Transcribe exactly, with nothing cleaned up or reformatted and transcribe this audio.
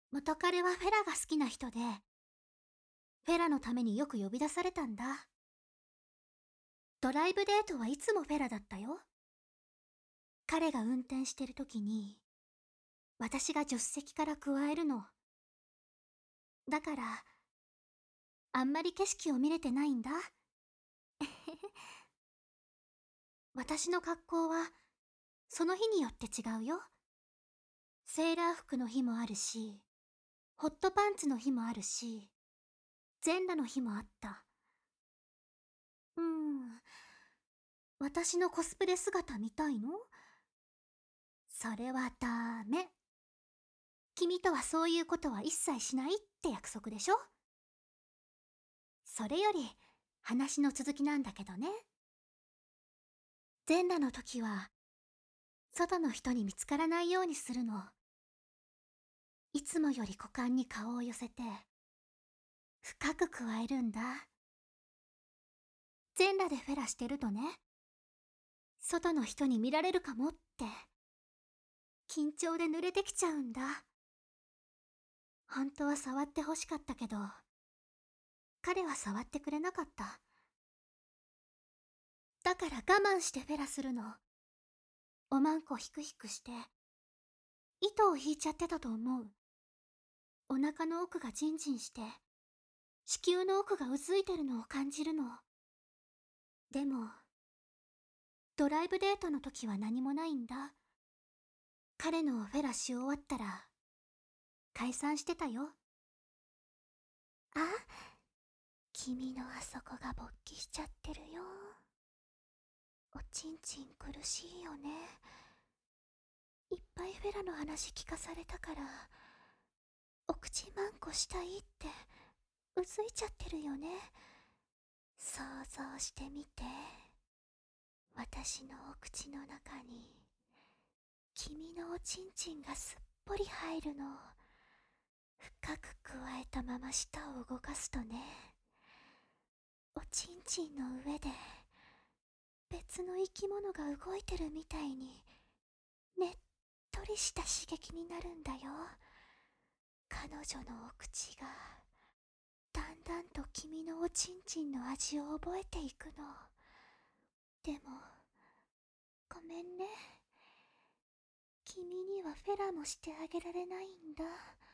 元彼はフェラが好きな人で、フェラのためによく呼び出されたんだ。ドライブデートはいつもフェラだったよ。彼が運転してる時に、私が助手席から加えるの。だから、あんまり景色を見れてないんだ。私の格好は、その日によって違うよ。セーラー服の日もあるし、ホットパンツの日もあるし、全裸の日もあった。うーん、私のコスプレ姿見たいの？それはダメ。君とはそういうことは一切しないって約束でしょ？それより、話の続きなんだけどね。全裸の時は、外の人に見つからないようにするの。いつもより股間に顔を寄せて、深くくわえるんだ。全裸でフェラしてるとね、外の人に見られるかもって、緊張で濡れてきちゃうんだ。本当は触って欲しかったけど、彼は触ってくれなかった。だから我慢してフェラするの。おまんこひくひくして、糸を引いちゃってたと思う。お腹の奥がジンジンして、子宮の奥がうずいてるのを感じるの。でも、ドライブデートの時は何もないんだ。彼のフェラし終わったら、解散してたよ。あ、君のあそこが勃起しちゃってるよ。おちんちん苦しいよね。いっぱいフェラの話聞かされたから、お口まんこしたいってうずいちゃってるよね。想像してみて。私のお口の中に君のおちんちんがすっぽり入るの。深くくわえたまま舌を動かすとね、おちんちんの上で別の生き物が動いてるみたいにねっとりした刺激になるんだよ。彼女のお口がだんだんと君のおちんちんの味を覚えていくの。でも、ごめんね。君にはフェラもしてあげられないんだ。